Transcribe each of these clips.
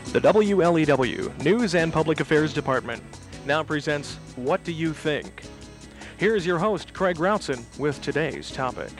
The WLEW News and Public Affairs Department now presents What Do You Think? Here's your host, Craig Routson, with today's topic.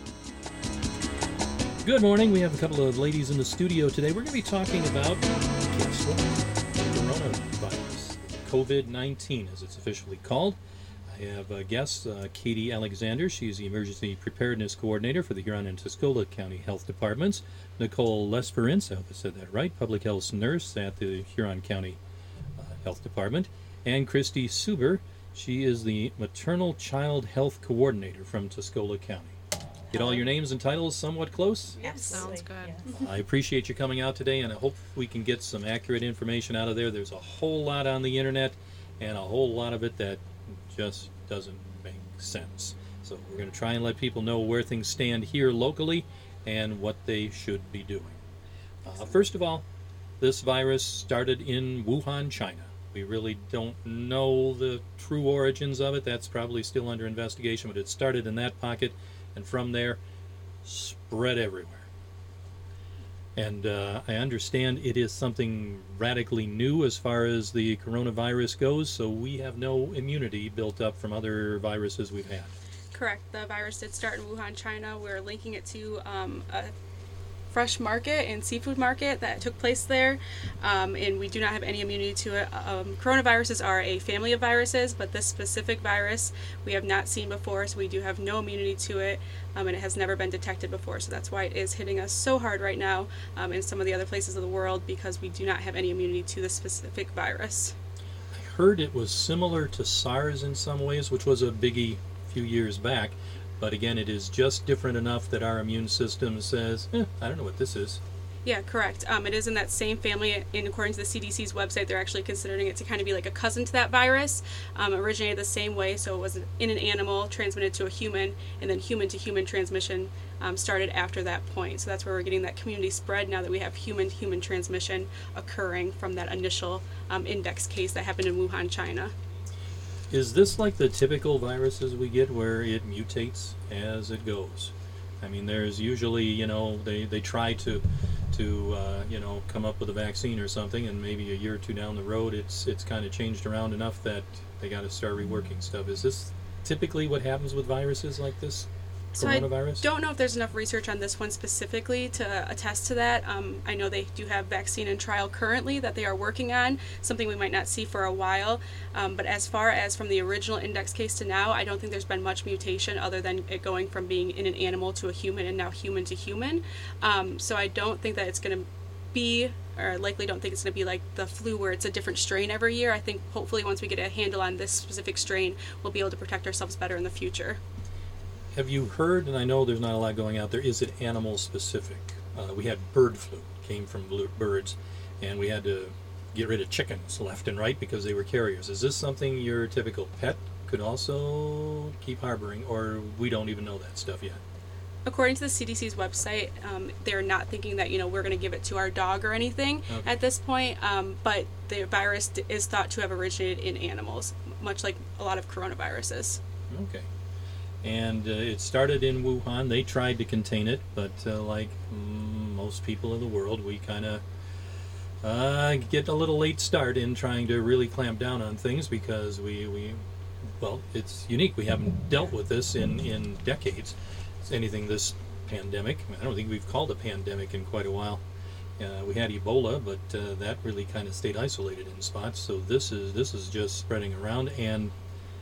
Good morning. We have a couple of ladies in the studio today. We're going to be talking about, guess what? The coronavirus, COVID-19 as it's officially called. I have guests, Katie Alexander. She's the Emergency Preparedness Coordinator for the Huron and Tuscola County Health Departments. Nicole Lesperance, I hope I said that right, Public Health Nurse at the Huron County Health Department. And Christy Suber. She is the Maternal Child Health Coordinator from Tuscola County. Get all your names and titles somewhat close? Yes. Sounds good. Yes. I appreciate you coming out today, and I hope we can get some accurate information out of there. There's a whole lot on the internet, and a whole lot of it that just doesn't make sense. So we're going to try and let people know where things stand here locally and what they should be doing. First of all, this virus started in Wuhan, China. We really don't know the true origins of it. That's probably still under investigation, but it started in that pocket, and from there, spread everywhere. And I understand it is something radically new as far as the coronavirus goes, so we have no immunity built up from other viruses we've had. Correct. The virus did start in Wuhan, China. We're linking it to a fresh market and seafood market that took place there, and we do not have any immunity to it. Coronaviruses are a family of viruses, but this specific virus we have not seen before, so we do have no immunity to it, and it has never been detected before, so that's why it is hitting us so hard right now in some of the other places of the world, because we do not have any immunity to this specific virus. I heard it was similar to SARS in some ways, which was a biggie a few years back. But again, it is just different enough that our immune system says, I don't know what this is. Yeah, correct. It is in that same family. In according to the CDC's website, they're actually considering it to kind of be like a cousin to that virus. Originated the same way, so it was in an animal, transmitted to a human, and then human-to-human transmission started after that point. So that's where we're getting that community spread now that we have human-to-human transmission occurring from that initial index case that happened in Wuhan, China. Is this like the typical viruses we get where it mutates as it goes? I mean, there's usually, they try to come up with a vaccine or something, and maybe a year or two down the road, it's kind of changed around enough that they got to start reworking stuff. Is this typically what happens with viruses like this? So coronavirus? I don't know if there's enough research on this one specifically to attest to that. I know they do have vaccine in trial currently that they are working on, something we might not see for a while. But as far as from the original index case to now, I don't think there's been much mutation other than it going from being in an animal to a human and now human to human. So I don't think that it's going to be, or likely don't think it's going to be like the flu where it's a different strain every year. I think hopefully once we get a handle on this specific strain, we'll be able to protect ourselves better in the future. Have you heard, and I know there's not a lot going out there, is it animal specific? We had bird flu, came from birds, and we had to get rid of chickens left and right because they were carriers. Is this something your typical pet could also keep harboring, or we don't even know that stuff yet? According to the CDC's website, they're not thinking that we're going to give it to our dog or anything at this point, but the virus is thought to have originated in animals, much like a lot of coronaviruses. Okay. And it started in Wuhan. They tried to contain it, but like most people in the world, we kind of get a little late start in trying to really clamp down on things because well, it's unique. We haven't dealt with this in decades. It's anything this pandemic. I don't think we've called a pandemic in quite a while. We had Ebola, but that really kind of stayed isolated in spots. So this is just spreading around, and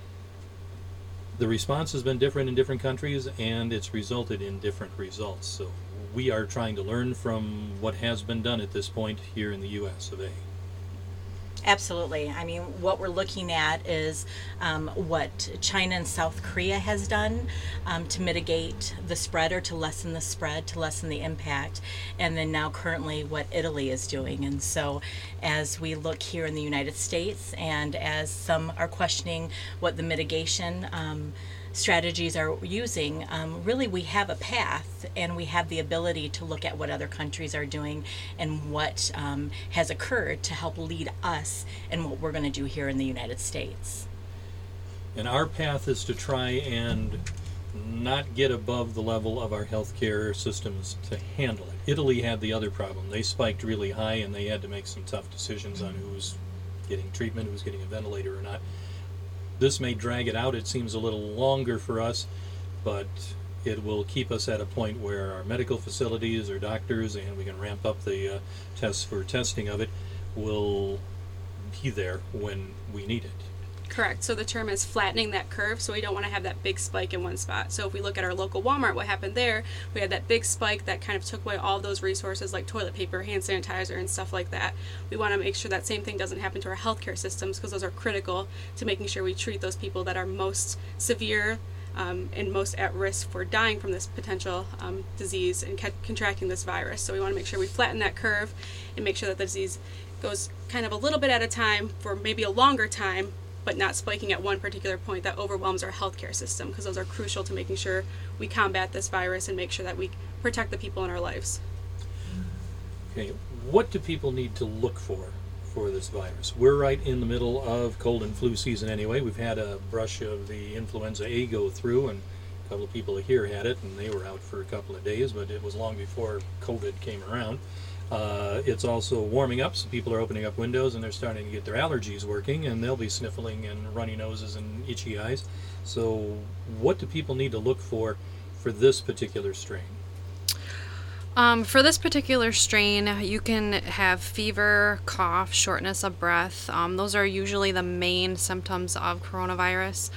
the response has been different in different countries, and it's resulted in different results. So we are trying to learn from what has been done at this point here in the U.S. of A. Absolutely. I mean, what we're looking at is what China and South Korea has done to mitigate the spread or to lessen the spread, to lessen the impact, and then now currently what Italy is doing. And so as we look here in the United States, and as some are questioning what the mitigation strategies are using, really we have a path, and we have the ability to look at what other countries are doing and what has occurred to help lead us in what we're going to do here in the United States. And our path is to try and not get above the level of our healthcare systems to handle it. Italy had the other problem. They spiked really high, and they had to make some tough decisions on who was getting treatment, who was getting a ventilator or not. This may drag it out. It seems a little longer for us, but it will keep us at a point where our medical facilities, our doctors, and we can ramp up the tests for testing of it, will be there when we need it. Correct. So the term is flattening that curve, so we don't want to have that big spike in one spot. So if we look at our local Walmart, what happened there, we had that big spike that kind of took away all those resources like toilet paper, hand sanitizer, and stuff like that. We want to make sure that same thing doesn't happen to our healthcare systems, because those are critical to making sure we treat those people that are most severe and most at risk for dying from this potential disease and contracting this virus. So we want to make sure we flatten that curve and make sure that the disease goes kind of a little bit at a time for maybe a longer time, but not spiking at one particular point that overwhelms our healthcare system, because those are crucial to making sure we combat this virus and make sure that we protect the people in our lives. Okay, what do people need to look for this virus? We're right in the middle of cold and flu season anyway. We've had a brush of the influenza A go through, and a couple of people here had it, and they were out for a couple of days, but it was long before COVID came around. It's also warming up, so people are opening up windows and they're starting to get their allergies working, and they'll be sniffling and runny noses and itchy eyes. So what do people need to look for this particular strain? For this particular strain, you can have fever, cough, shortness of breath. Those are usually the main symptoms of coronavirus.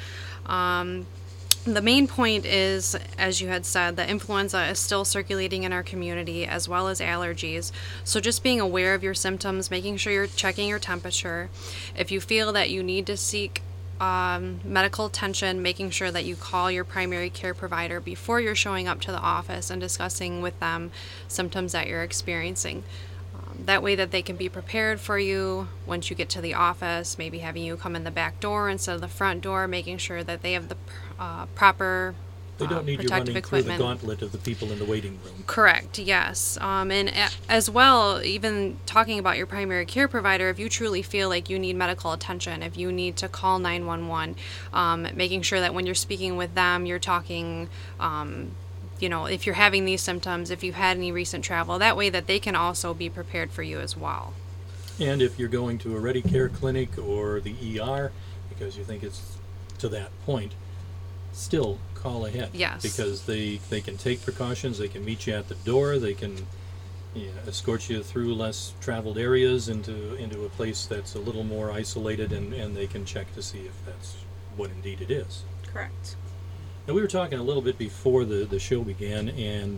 The main point is, as you had said, that influenza is still circulating in our community, as well as allergies. So just being aware of your symptoms, making sure you're checking your temperature. If you feel that you need to seek medical attention, making sure that you call your primary care provider before you're showing up to the office and discussing with them symptoms that you're experiencing. That way that they can be prepared for you once you get to the office, maybe having you come in the back door instead of the front door, making sure that they have the proper They don't need you running through the gauntlet of the people in the waiting room. Correct, yes. And as well, even talking about your primary care provider, if you truly feel like you need medical attention, if you need to call 911, making sure that when you're speaking with them, you're talking, if you're having these symptoms, if you've had any recent travel, that way that they can also be prepared for you as well. And if you're going to a Ready Care clinic or the ER, because you think it's to that point, still call ahead. Yes. Because they can take precautions, they can meet you at the door, they can escort you through less traveled areas into a place that's a little more isolated, and they can check to see if that's what indeed it is. Correct. Now, we were talking a little bit before the show began, and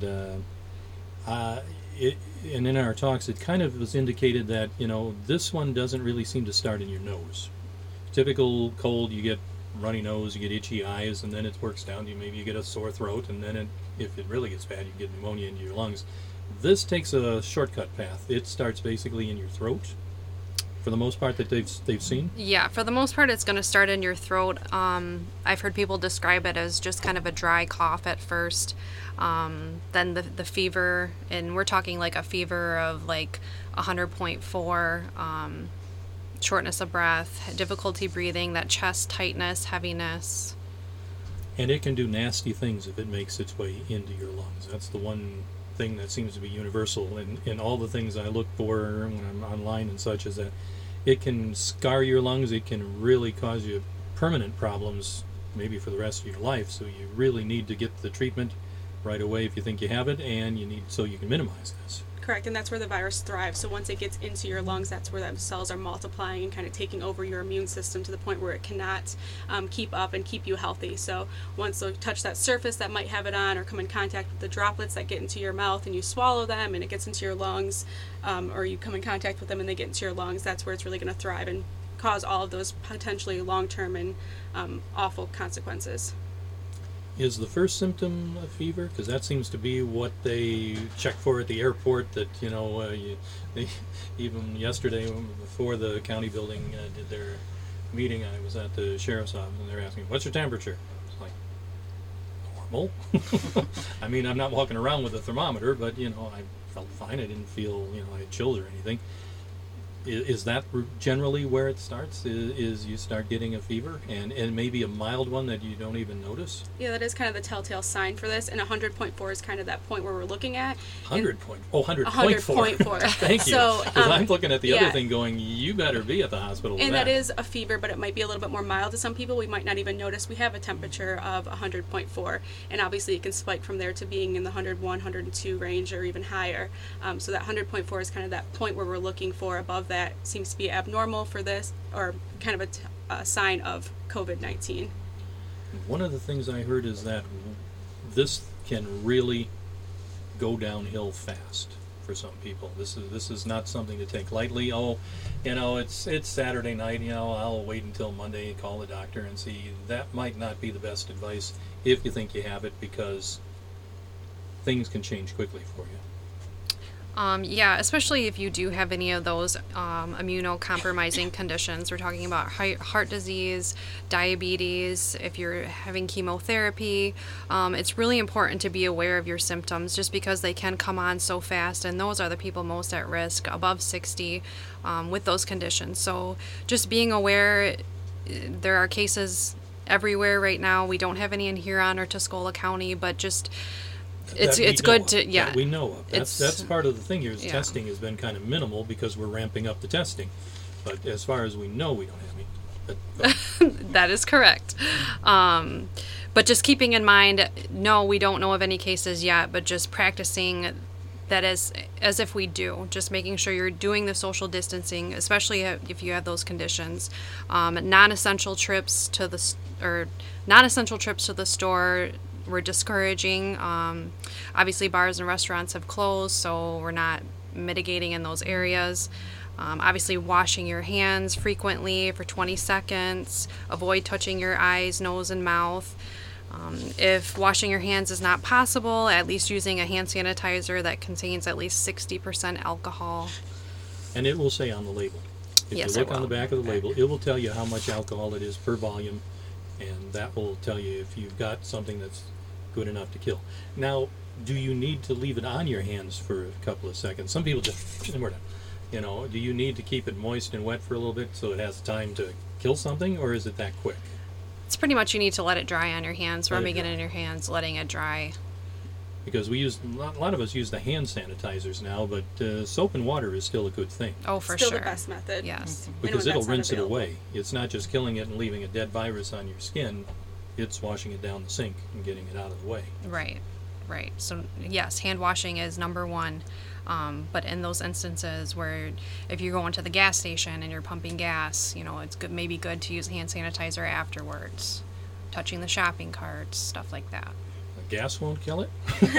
in our talks it kind of was indicated that this one doesn't really seem to start in your nose. Typical cold, you get runny nose, you get itchy eyes, and then it works down to maybe you get a sore throat, and then if it really gets bad, you get pneumonia into your lungs. This takes a shortcut path. It starts basically in your throat, for the most part that they've seen. Yeah, for the most part, it's going to start in your throat. I've heard people describe it as just kind of a dry cough at first, then the fever, and we're talking like a fever of like 100.4. Shortness of breath, difficulty breathing, that chest tightness, heaviness. And it can do nasty things if it makes its way into your lungs. That's the one thing that seems to be universal in all the things I look for when I'm online and such, is that it can scar your lungs. It can really cause you permanent problems, maybe for the rest of your life. So you really need to get the treatment right away if you think you have it, and so you can minimize this. Correct, and that's where the virus thrives. So once it gets into your lungs, that's where the cells are multiplying and kind of taking over your immune system to the point where it cannot keep up and keep you healthy. So once they touch that surface that might have it on, or come in contact with the droplets that get into your mouth and you swallow them and it gets into your lungs, or you come in contact with them and they get into your lungs, that's where it's really going to thrive and cause all of those potentially long-term and awful consequences. Is the first symptom a fever? Because that seems to be what they check for at the airport. That they, even yesterday before the county building did their meeting, I was at the sheriff's office and they're asking, "What's your temperature?" It's like, normal. I mean, I'm not walking around with a thermometer, but I felt fine. I didn't feel I had chills or anything. Is that generally where it starts? Is you start getting a fever and maybe a mild one that you don't even notice? Yeah, that is kind of the telltale sign for this, and 100.4 is kind of that point where we're looking at. 100.4. 100.4. Thank you. So, Because I'm looking at the other yeah. thing going, you better be at the hospital with And that is a fever, but it might be a little bit more mild to some people. We might not even notice we have a temperature of 100.4, and obviously it can spike from there to being in the 101, 102 range or even higher. So that 100.4 is kind of that point where we're looking for. Above that seems to be abnormal for this, or kind of a sign of COVID-19. One of the things I heard is that this can really go downhill fast for some people. This is not something to take lightly. Oh, it's Saturday night, I'll wait until Monday and call the doctor and see. That might not be the best advice if you think you have it, because things can change quickly for you. Yeah, especially if you do have any of those immunocompromising conditions. We're talking about heart disease, diabetes, if you're having chemotherapy. It's really important to be aware of your symptoms, just because they can come on so fast, and those are the people most at risk, above 60, with those conditions. So just being aware. There are cases everywhere right now. We don't have any in Huron or Tuscola County, but just it's good to that we know of. That's part of the thing here is testing has been kind of minimal because we're ramping up the testing. But as far as we know, we don't have any. That is correct. But just keeping in mind, no, we don't know of any cases yet, but just practicing that as if we do. Just making sure you're doing the social distancing, especially if you have those conditions. Non-essential trips to the store, we're discouraging. Obviously, bars and restaurants have closed, so we're not mitigating in those areas. Obviously, washing your hands frequently for 20 seconds. Avoid touching your eyes, nose, and mouth. If washing your hands is not possible, at least using a hand sanitizer that contains at least 60% alcohol. And it will say on the label. If you look on the back of the label, it will tell you how much alcohol it is per volume, and that will tell you if you've got something that's good enough to kill. Now, do you need to leave it on your hands for a couple of seconds? Some people just, we're done. Do you need to keep it moist and wet for a little bit so it has time to kill something, or is it that quick? It's pretty much you need to let it dry on your hands, rubbing it in your hands, letting it dry. Because a lot of us use the hand sanitizers now, but soap and water is still a good thing. Oh, for Still sure. the best method. Yes. Because it'll rinse it away. It's not just killing it and leaving a dead virus on your skin. It's washing it down the sink and getting it out of the way. Right. So, yes, hand washing is number one. But in those instances where if you're going to the gas station and you're pumping gas, it's maybe good to use hand sanitizer afterwards. Touching the shopping carts, stuff like that. Gas won't kill it?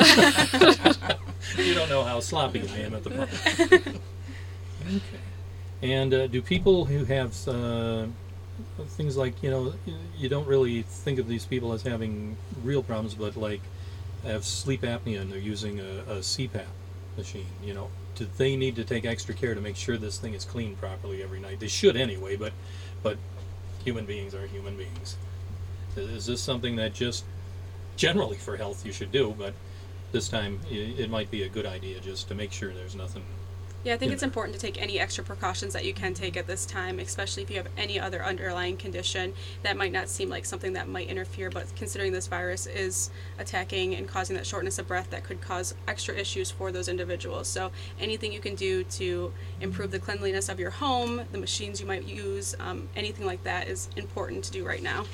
You don't know how sloppy I am at the pump. Okay. And do people who have things like, you don't really think of these people as having real problems, but like have sleep apnea and they're using a CPAP machine, do they need to take extra care to make sure this thing is cleaned properly every night? They should anyway, but human beings are human beings. Is this something that just generally for health you should do, but this time it might be a good idea just to make sure there's nothing? Yeah, I think it's important to take any extra precautions that you can take at this time, especially if you have any other underlying condition that might not seem like something that might interfere, but considering this virus is attacking and causing that shortness of breath, that could cause extra issues for those individuals. So anything you can do to improve the cleanliness of your home, the machines you might use, anything like that is important to do right now.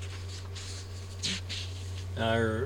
Are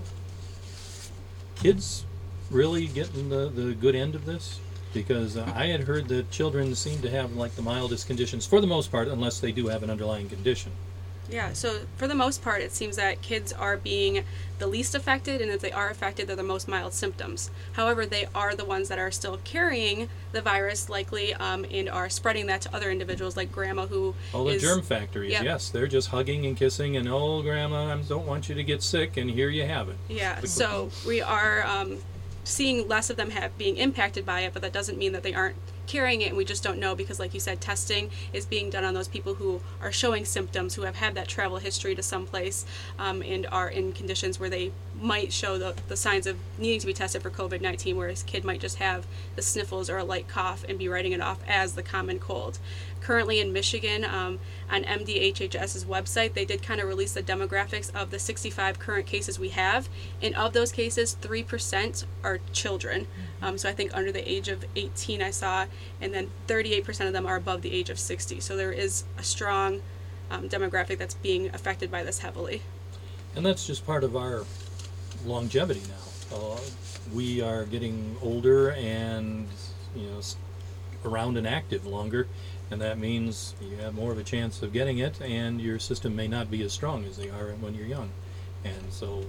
kids really getting the good end of this? Because I had heard that children seem to have like the mildest conditions for the most part, unless they do have an underlying condition. Yeah, so for the most part, it seems that kids are being the least affected, and if they are affected, they're the most mild symptoms. However, they are the ones that are still carrying the virus likely and are spreading that to other individuals like grandma who the germ factories, yes. They're just hugging and kissing and, oh, grandma, I don't want you to get sick, and here you have it. Yeah, so we are seeing less of them being impacted by it, but that doesn't mean that they aren't carrying it, and we just don't know because, like you said, testing is being done on those people who are showing symptoms, who have had that travel history to some place and are in conditions where they might show the signs of needing to be tested for COVID-19, whereas a kid might just have the sniffles or a light cough and be writing it off as the common cold. Currently in Michigan, on MDHHS's website, they did kind of release the demographics of the 65 current cases we have, and of those cases, 3% are children. So I think under the age of 18 I saw, and then 38% of them are above the age of 60. So there is a strong demographic that's being affected by this heavily. And that's just part of our longevity now. We are getting older and around and active longer, and that means you have more of a chance of getting it, and your system may not be as strong as they are when you're young. And so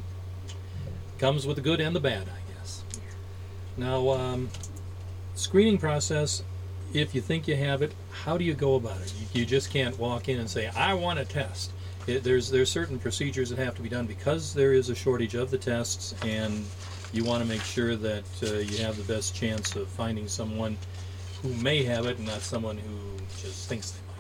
it comes with the good and the bad, I guess. Now, screening process, if you think you have it, how do you go about it? You just can't walk in and say, I want a test. There's certain procedures that have to be done because there is a shortage of the tests, and you want to make sure that you have the best chance of finding someone who may have it and not someone who just thinks they might.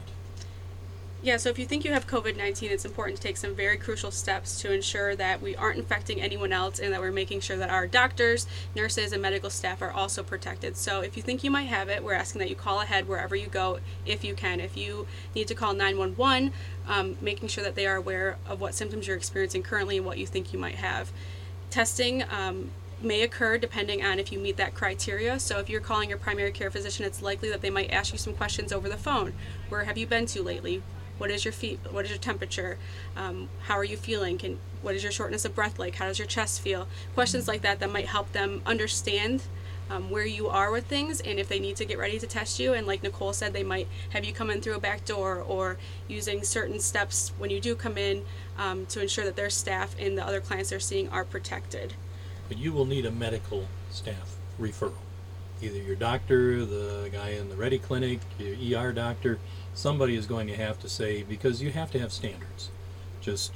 Yeah, so if you think you have COVID-19, it's important to take some very crucial steps to ensure that we aren't infecting anyone else and that we're making sure that our doctors, nurses, and medical staff are also protected. So if you think you might have it, we're asking that you call ahead wherever you go if you can. If you need to call 911, making sure that they are aware of what symptoms you're experiencing currently and what you think you might have. Testing may occur depending on if you meet that criteria. So if you're calling your primary care physician, it's likely that they might ask you some questions over the phone. Where have you been to lately? What is your what is your temperature? How are you feeling? What is your shortness of breath like? How does your chest feel? Questions like that might help them understand where you are with things, and if they need to get ready to test you. And like Nicole said, they might have you come in through a back door or using certain steps when you do come in to ensure that their staff and the other clients they're seeing are protected. But you will need a medical staff referral. Either your doctor, the guy in the Ready Clinic, your ER doctor, somebody is going to have to say, because you have to have standards, just,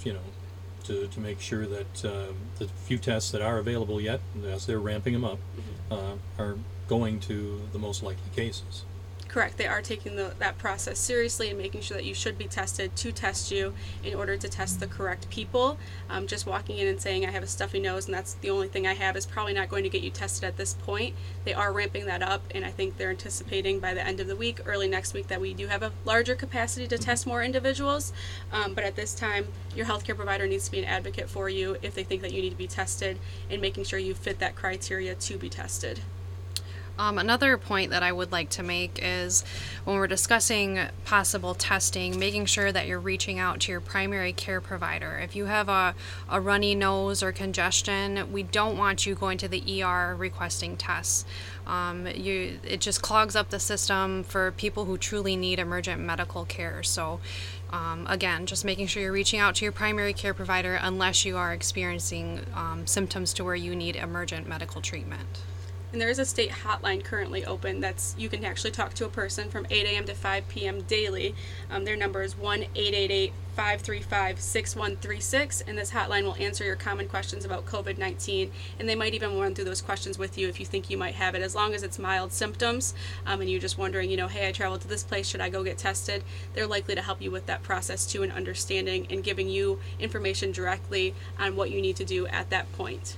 to make sure that the few tests that are available yet, as they're ramping them up, are going to the most likely cases. Correct. They are taking that process seriously and making sure that you should be tested to test you in order to test the correct people. Just walking in and saying I have a stuffy nose and that's the only thing I have is probably not going to get you tested at this point. They are ramping that up, and I think they're anticipating by the end of the week, early next week, that we do have a larger capacity to test more individuals. But at this time, your healthcare provider needs to be an advocate for you if they think that you need to be tested, and making sure you fit that criteria to be tested. Another point that I would like to make is when we're discussing possible testing, making sure that you're reaching out to your primary care provider. If you have a runny nose or congestion, we don't want you going to the ER requesting tests. It just clogs up the system for people who truly need emergent medical care. So again, just making sure you're reaching out to your primary care provider unless you are experiencing symptoms to where you need emergent medical treatment. And there is a state hotline currently open you can actually talk to a person from 8 a.m. to 5 p.m. daily. Their number is 1-888-535-6136, and this hotline will answer your common questions about COVID-19, and they might even run through those questions with you if you think you might have it, as long as it's mild symptoms, and you're just wondering, hey, I traveled to this place, should I go get tested? They're likely to help you with that process too, and understanding and giving you information directly on what you need to do at that point.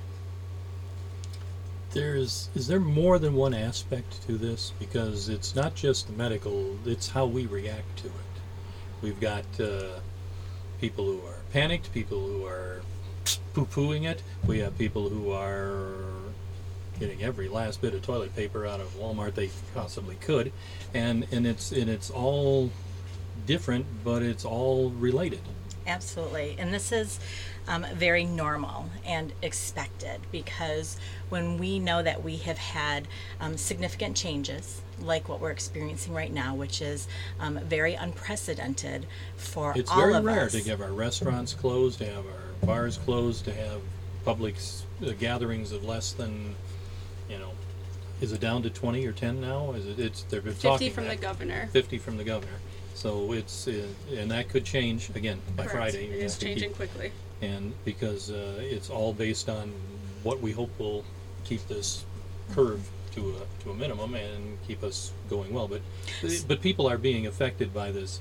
Is there more than one aspect to this? Because it's not just the medical, it's how we react to it. We've got people who are panicked, people who are poo-pooing it. We have people who are getting every last bit of toilet paper out of Walmart they possibly could. And it's all different, but it's all related. Absolutely. And this is very normal and expected, because when we know that we have had significant changes like what we're experiencing right now, which is very unprecedented for all of us. It's very rare to have our restaurants closed, to have our bars closed, to have public gatherings of less than, is it down to 20 or 10 now? They've been 50 talking from the governor. 50 from the governor. So it's and that could change again by Correct. Friday. It is changing quickly. And because it's all based on what we hope will keep this curve to a minimum and keep us going well. But people are being affected by this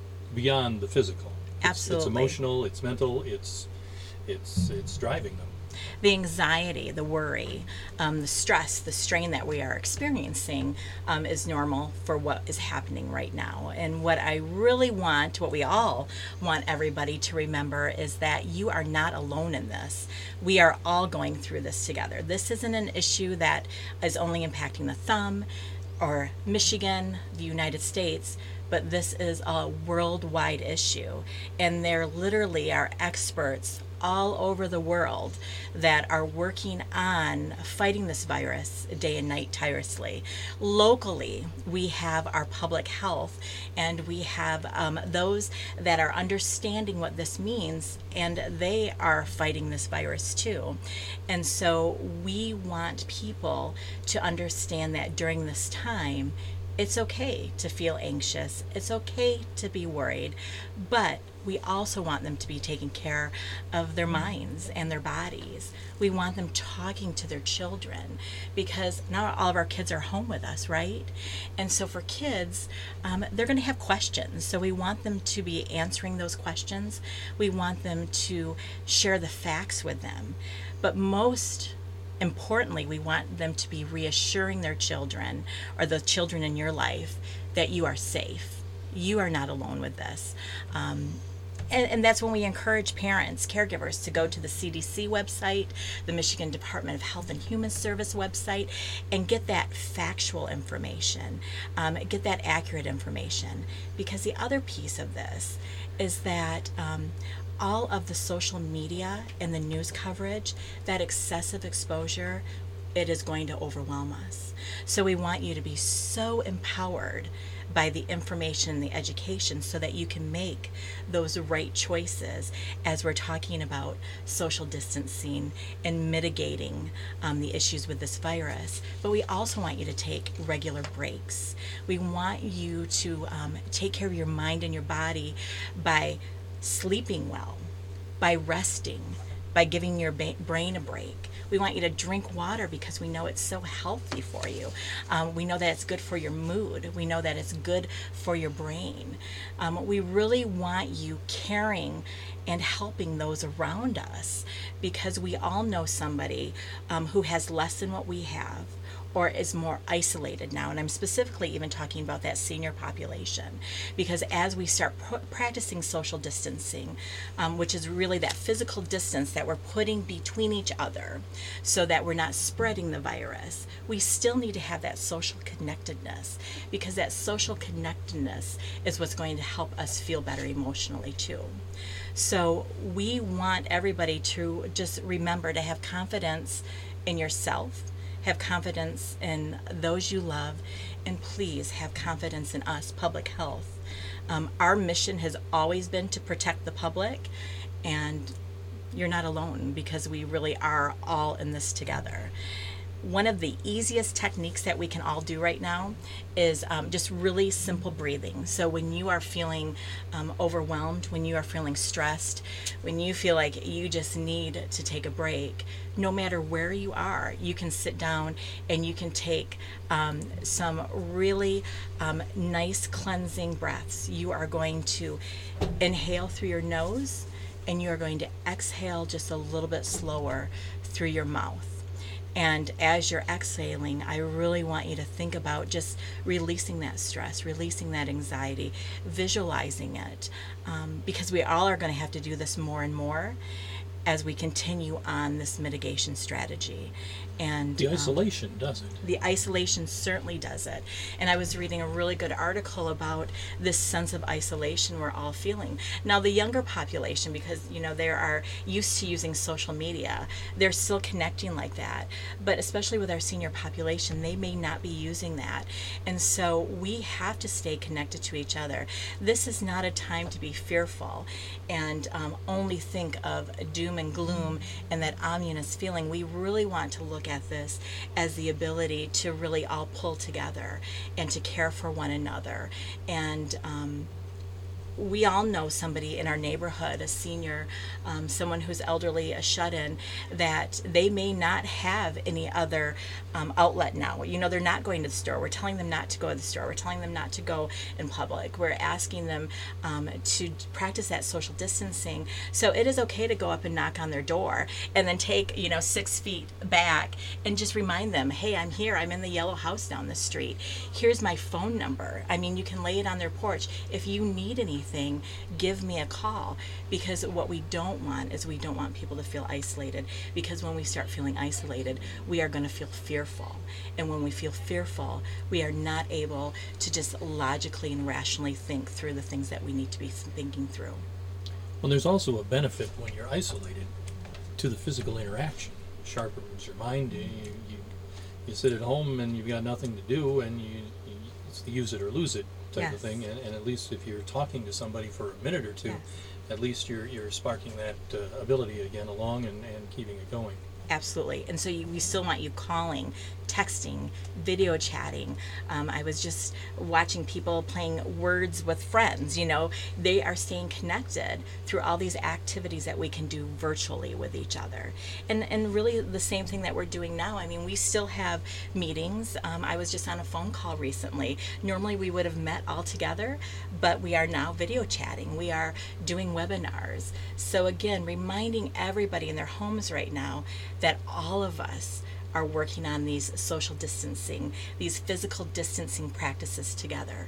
beyond the physical. Absolutely. It's emotional. It's mental. It's driving them. The anxiety, the worry, the stress, the strain that we are experiencing is normal for what is happening right now. And what I really want, what we all want everybody to remember, is that you are not alone in this. We are all going through this together. This isn't an issue that is only impacting the thumb or Michigan, the United States, but this is a worldwide issue. And there literally are experts all over the world that are working on fighting this virus day and night tirelessly. Locally, we have our public health, and we have those that are understanding what this means, and they are fighting this virus too. And so we want people to understand that during this time, it's okay to feel anxious. It's okay to be worried, but we also want them to be taking care of their minds and their bodies. We want them talking to their children, because not all of our kids are home with us, right? And so for kids, they're going to have questions. So we want them to be answering those questions. We want them to share the facts with them. But most importantly, we want them to be reassuring their children, or the children in your life, that you are safe. You are not alone with this. And that's when we encourage parents, caregivers, to go to the CDC website, the Michigan Department of Health and Human Service website, and get that factual information, get that accurate information. Because the other piece of this is that all of the social media and the news coverage, that excessive exposure, it is going to overwhelm us. So we want you to be so empowered by the information and the education so that you can make those right choices as we're talking about social distancing and mitigating the issues with this virus. But we also want you to take regular breaks. We want you to take care of your mind and your body by sleeping well, by resting, by giving your brain a break. We want you to drink water because we know it's so healthy for you. We know that it's good for your mood. We know that it's good for your brain. We really want you caring and helping those around us, because we all know somebody who has less than what we have, or is more isolated now. And I'm specifically even talking about that senior population, because as we start practicing social distancing, which is really that physical distance that we're putting between each other so that we're not spreading the virus, we still need to have that social connectedness, because that social connectedness is what's going to help us feel better emotionally too. So we want everybody to just remember to have confidence in yourself, have confidence in those you love, and please have confidence in us, public health. Our mission has always been to protect the public, and you're not alone, because we really are all in this together. One of the easiest techniques that we can all do right now is just really simple breathing. So when you are feeling overwhelmed, when you are feeling stressed, when you feel like you just need to take a break, no matter where you are, you can sit down and you can take some really nice cleansing breaths. You are going to inhale through your nose, and you are going to exhale just a little bit slower through your mouth. And as you're exhaling, I really want you to think about just releasing that stress, releasing that anxiety, visualizing it, because we all are going to have to do this more and more as we continue on this mitigation strategy. And the isolation does it. The isolation certainly does it. And I was reading a really good article about this sense of isolation we're all feeling. Now the younger population, because they are used to using social media, they're still connecting like that. But especially with our senior population, they may not be using that. And so we have to stay connected to each other. This is not a time to be fearful and only think of doom and gloom and that ominous feeling. We really want to look at this as the ability to really all pull together and to care for one another and we all know somebody in our neighborhood, a senior, someone who's elderly, a shut-in, that they may not have any other outlet now. You know, they're not going to the store. We're telling them not to go to the store. We're telling them not to go in public. We're asking them to practice that social distancing. So it is okay to go up and knock on their door and then take, 6 feet back and just remind them, hey, I'm here. I'm in the yellow house down the street. Here's my phone number. I mean, you can lay it on their porch. If you need anything, give me a call, because what we don't want is we don't want people to feel isolated, because when we start feeling isolated, we are going to feel fearful. And when we feel fearful, we are not able to just logically and rationally think through the things that we need to be thinking through. Well, there's also a benefit when you're isolated to the physical interaction. Sharpens your mind. You sit at home and you've got nothing to do, and it's the use it or lose it type of thing. And at least if you're talking to somebody for a minute or two, at least you're sparking that ability again along and keeping it going. Absolutely. And so we still want you calling, texting, video chatting. I was just watching people playing words with friends. They are staying connected through all these activities that we can do virtually with each other. And really the same thing that we're doing now. I mean, we still have meetings. I was just on a phone call recently. Normally we would have met all together, but we are now video chatting. We are doing webinars. So again, reminding everybody in their homes right now that all of us are working on these social distancing, these physical distancing practices together.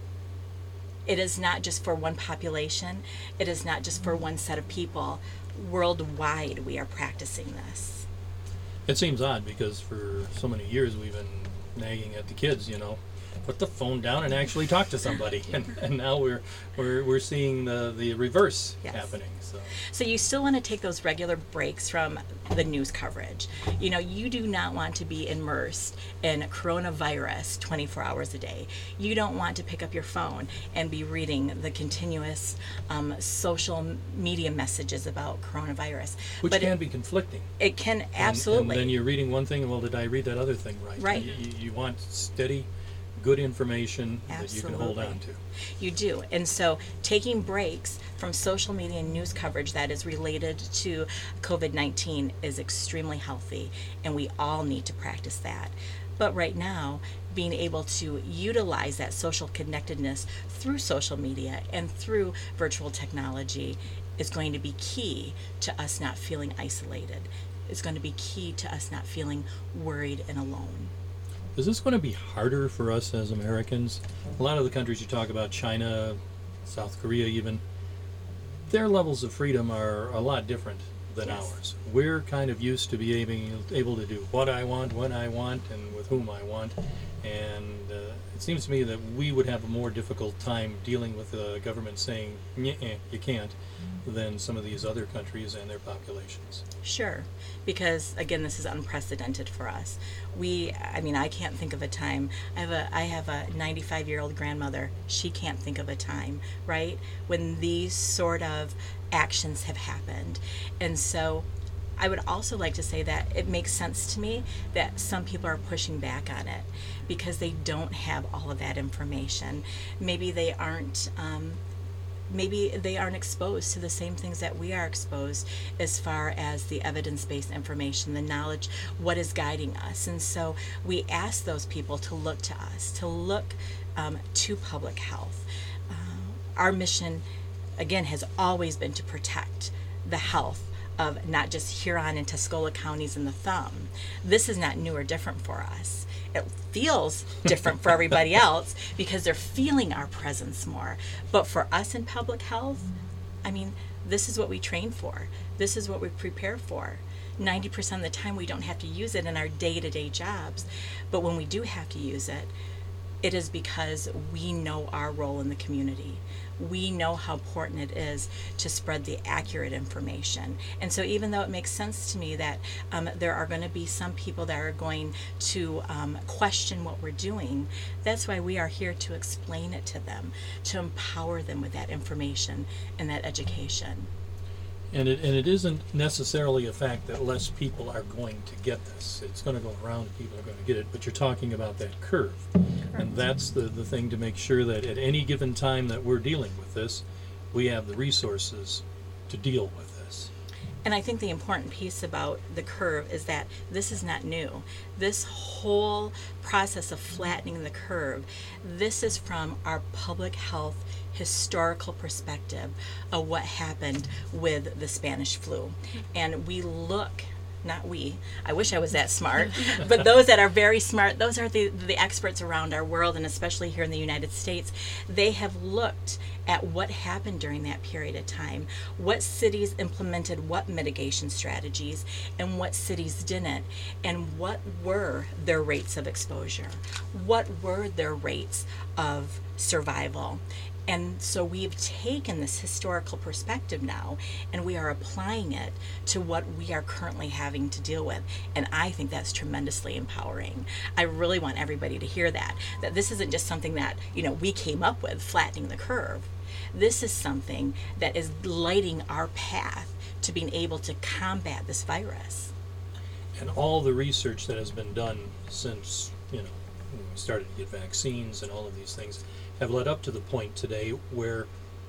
It is not just for one population. It is not just for one set of people. Worldwide, we are practicing this. It seems odd because for so many years we've been nagging at the kids, put the phone down and actually talk to somebody. And now we're seeing the reverse happening. So you still want to take those regular breaks from the news coverage. You do not want to be immersed in coronavirus 24 hours a day. You don't want to pick up your phone and be reading the continuous social media messages about coronavirus. Which can be conflicting. It can, absolutely. And then you're reading one thing, and well, did I read that other thing right? Right. You want steady, good information that you can hold on to. You do. And so taking breaks from social media and news coverage that is related to COVID-19 is extremely healthy, and we all need to practice that. But right now, being able to utilize that social connectedness through social media and through virtual technology is going to be key to us not feeling isolated. It's going to be key to us not feeling worried and alone. Is this going to be harder for us as Americans? A lot of the countries you talk about, China, South Korea even, their levels of freedom are a lot different than ours. We're kind of used to being able to do what I want, when I want, and with whom I want. And it seems to me that we would have a more difficult time dealing with the government saying, you can't, than some of these other countries and their populations. Sure, because again, this is unprecedented for us. I can't think of a time. I have a 95-year-old grandmother. She can't think of a time, right, when these sort of actions have happened. And so I would also like to say that it makes sense to me that some people are pushing back on it because they don't have all of that information. Maybe they aren't exposed to the same things that we are exposed as far as the evidence-based information, the knowledge, what is guiding us. And so we ask those people to look to us, to look to public health. Our mission, again, has always been to protect the health of not just Huron and Tuscola counties and the Thumb. This is not new or different for us. It feels different for everybody else because they're feeling our presence more. But for us in public health, this is what we train for. This is what we prepare for. 90% of the time we don't have to use it in our day-to-day jobs. But when we do have to use it, it is because we know our role in the community. We know how important it is to spread the accurate information. And so even though it makes sense to me that there are going to be some people that are going to question what we're doing, that's why we are here to explain it to them, to empower them with that information and that education. And it isn't necessarily a fact that less people are going to get this. It's going to go around and people are going to get it, but you're talking about that curve. And that's the thing to make sure that at any given time that we're dealing with this, we have the resources to deal with this. And I think the important piece about the curve is that this is not new. This whole process of flattening the curve, this is from our public health historical perspective of what happened with the Spanish flu. And we look, not we, I wish I was that smart, but those that are very smart, those are the experts around our world, and especially here in the United States, they have looked at what happened during that period of time, what cities implemented what mitigation strategies, and what cities didn't, and what were their rates of exposure, what were their rates of survival. And so we've taken this historical perspective now and we are applying it to what we are currently having to deal with. And I think that's tremendously empowering. I really want everybody to hear that this isn't just something that, we came up with, flattening the curve. This is something that is lighting our path to being able to combat this virus. And all the research that has been done since, when we started to get vaccines and all of these things have led up to the point today where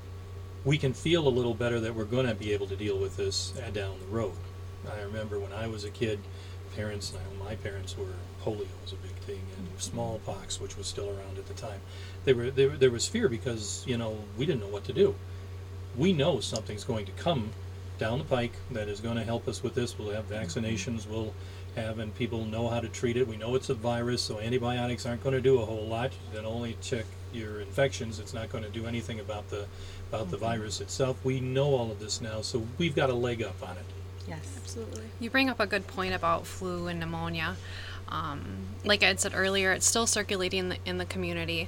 we can feel a little better that we're going to be able to deal with this down the road. I remember when I was a kid, parents, I know my parents were, polio was a big thing, and smallpox, which was still around at the time. There was fear because, we didn't know what to do. We know something's going to come down the pike that is going to help us with this. We'll have vaccinations, and people know how to treat it. We know it's a virus, so antibiotics aren't going to do a whole lot. You can only check your infections. It's not going to do anything about the virus itself. We know all of this now, so we've got a leg up on it. Yes, Absolutely. You bring up a good point about flu and pneumonia. Like I had said earlier, it's still circulating in the community.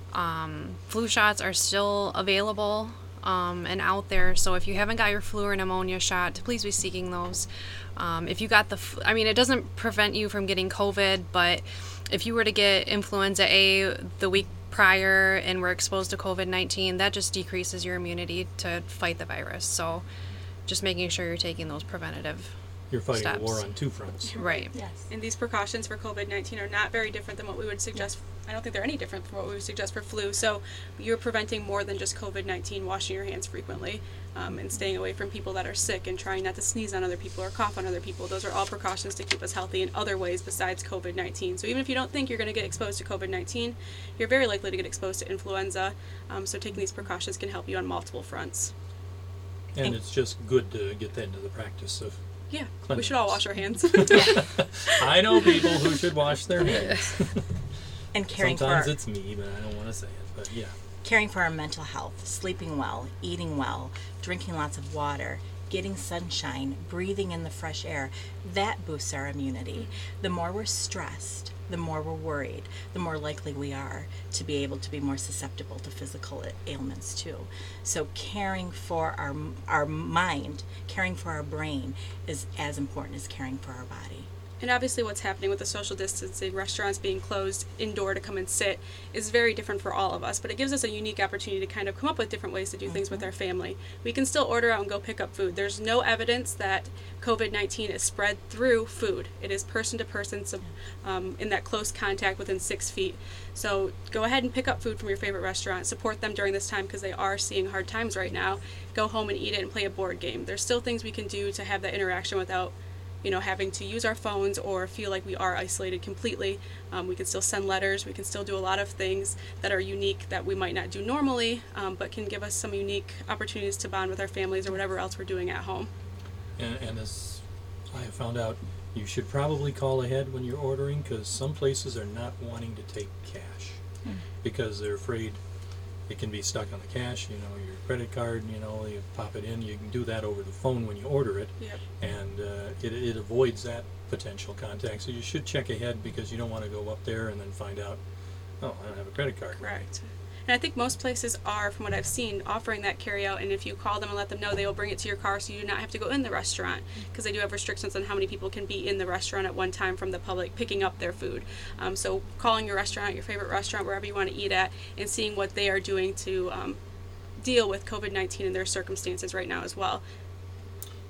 Flu shots are still available and out there. So if you haven't got your flu or pneumonia shot, please be seeking those. If you got it doesn't prevent you from getting COVID, but if you were to get influenza A the week prior and were exposed to COVID-19, that just decreases your immunity to fight the virus. So just making sure you're taking those preventative You're fighting steps. a war on two fronts. Right. yes. And these precautions for COVID-19 are not very different than what we would suggest. I don't think they're any different from what we would suggest for flu. So you're preventing more than just COVID-19, washing your hands frequently, and staying away from people that are sick and trying not to sneeze on other people or cough on other people. Those are all precautions to keep us healthy in other ways besides COVID-19. So even if you don't think you're going to get exposed to COVID-19, you're very likely to get exposed to influenza. So taking these precautions can help you on multiple fronts. And it's just good to get that into the practice of Yeah, we should all wash our hands. I know people who should wash their hands. And caring Sometimes for it's me, but I don't want to say it. But yeah. caring for our mental health, sleeping well, eating well, drinking lots of water, getting sunshine, breathing in the fresh air, that boosts our immunity. The more we're stressed, the more we're worried, the more likely we are to be able to be more susceptible to physical ailments too. So caring for our mind, caring for our brain is as important as caring for our body. And obviously what's happening with the social distancing, restaurants being closed indoor to come and sit, is very different for all of us. But it gives us a unique opportunity to kind of come up with different ways to do things with our family. We can still order out and go pick up food. There's no evidence that COVID-19 is spread through food. It is person to person, in that close contact within 6 feet. So go ahead and pick up food from your favorite restaurant. Support them during this time because they are seeing hard times right now. Go home and eat it and play a board game. There's still things we can do to have that interaction without having to use our phones or feel like we are isolated completely. We can still send letters. We can still do a lot of things that are unique that we might not do normally, but can give us some unique opportunities to bond with our families or whatever else we're doing at home. And as I have found out, you should probably call ahead when you're ordering because some places are not wanting to take cash because they're afraid it can be stuck on the cash, your credit card, you pop it in. You can do that over the phone when you order it. Yep. And it avoids that potential contact. So you should check ahead because you don't want to go up there and then find out, oh, I don't have a credit card. Correct. And I think most places are, from what I've seen, offering that carryout, and if you call them and let them know, they will bring it to your car so you do not have to go in the restaurant, because they do have restrictions on how many people can be in the restaurant at one time from the public picking up their food. So calling your restaurant, your favorite restaurant, wherever you want to eat at, and seeing what they are doing to deal with COVID-19 in their circumstances right now as well.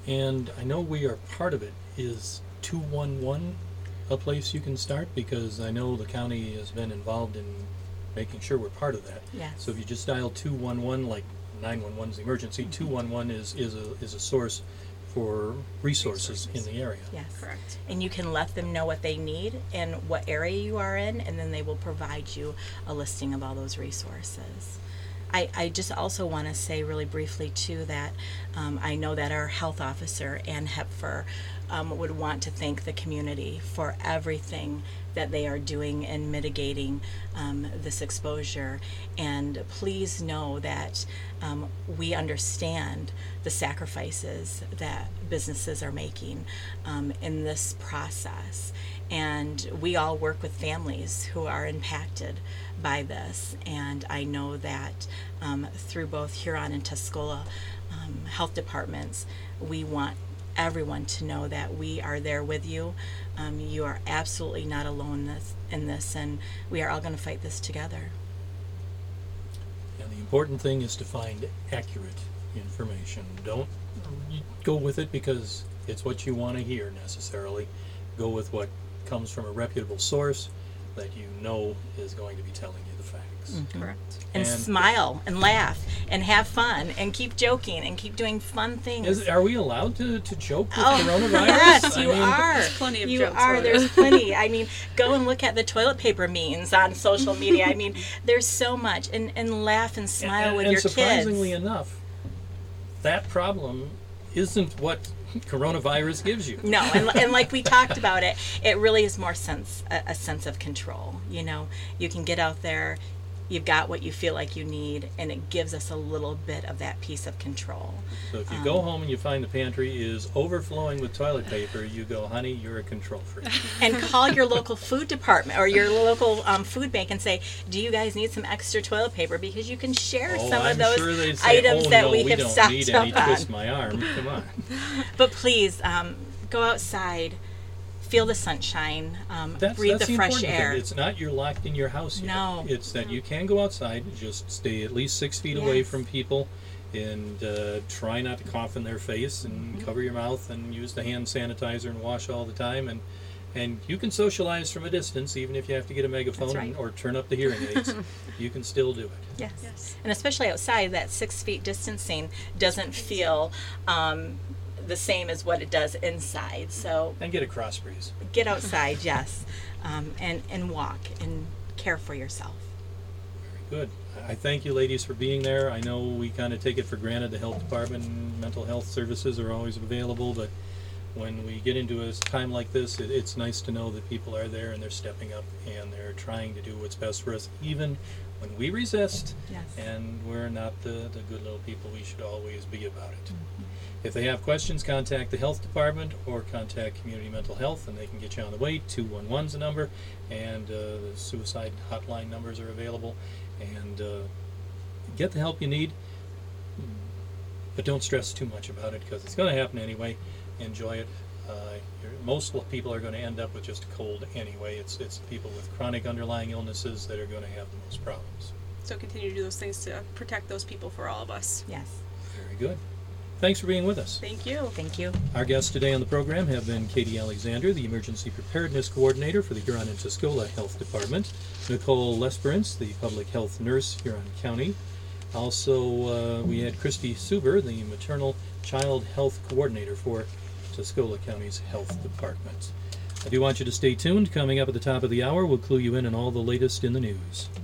And I know we are part of it. Is 211 a place you can start? Because I know the county has been involved in making sure we're part of that. Yes. So if you just dial 211, like 911 is the emergency, 211 is a source for resources in the area. Yes. Correct. And you can let them know what they need and what area you are in, and then they will provide you a listing of all those resources. I just also want to say really briefly too that I know that our health officer, Ann Hepfer, would want to thank the community for everything that they are doing in mitigating this exposure. And please know that we understand the sacrifices that businesses are making in this process. And we all work with families who are impacted by this. And I know that through both Huron and Tuscola health departments, we want everyone to know that we are there with you. You are absolutely not alone in this, and we are all going to fight this together. And the important thing is to find accurate information. Don't go with it because it's what you want to hear necessarily. Go with what comes from a reputable source that you know is going to be telling you the facts. Correct. And smile and laugh and have fun and keep joking and keep doing fun things. Are we allowed to joke with Oh, coronavirus? yes, I you mean, are. There's plenty of you jokes are. about it. There's plenty. I mean, go and look at the toilet paper memes on social media. I mean, there's so much. And laugh and smile with and your surprisingly kids. enough, that problem isn't what coronavirus gives you. No, and like we talked about it really is more a sense of control. You know, you can get out there, you've got what you feel like you need, and it gives us a little bit of that piece of control. So if you go home and you find the pantry is overflowing with toilet paper, you go, honey, you're a control freak. And call your local food department or your local food bank and say, do you guys need some extra toilet paper? Because you can share some I'm of those sure they'd say, items oh, that no, we have don't stocked need up any. on. Twist my arm. Come on. But please, go outside, feel the sunshine, breathe That's the fresh important air. thing. It's not you're locked in your house yet. No. It's that you can go outside, just stay at least 6 feet away Yes. from people, and try not to cough in their face, and cover your mouth, and use the hand sanitizer and wash all the time, and you can socialize from a distance, even if you have to get a megaphone That's right. or turn up the hearing aids. You can still do it. Yes. Yes. And especially outside, that 6 feet distancing doesn't feel the same as what it does inside. So And get a cross breeze. get outside, yes, and walk and care for yourself. Good. I thank you, ladies, for being there. I know we kind of take it for granted the health department and mental health services are always available, but when we get into a time like this, it's nice to know that people are there and they're stepping up and they're trying to do what's best for us, even when we resist Yes. and we're not the good little people we should always be about it. If they have questions, contact the health department or contact Community Mental Health, and they can get you on the way. 211's the number, and the suicide hotline numbers are available. And get the help you need, but don't stress too much about it because it's going to happen anyway. Enjoy it. Most people are going to end up with just a cold anyway. It's people with chronic underlying illnesses that are going to have the most problems. So continue to do those things to protect those people for all of us. Yes. Very good. Thanks for being with us. Thank you. Thank you. Our guests today on the program have been Katie Alexander, the Emergency Preparedness Coordinator for the Huron and Tuscola Health Department, Nicole Lesperance, the Public Health Nurse, Huron County. Also, we had Christy Suber, the Maternal Child Health Coordinator for Tuscola County's Health Department. I do want you to stay tuned. Coming up at the top of the hour, we'll clue you in on all the latest in the news.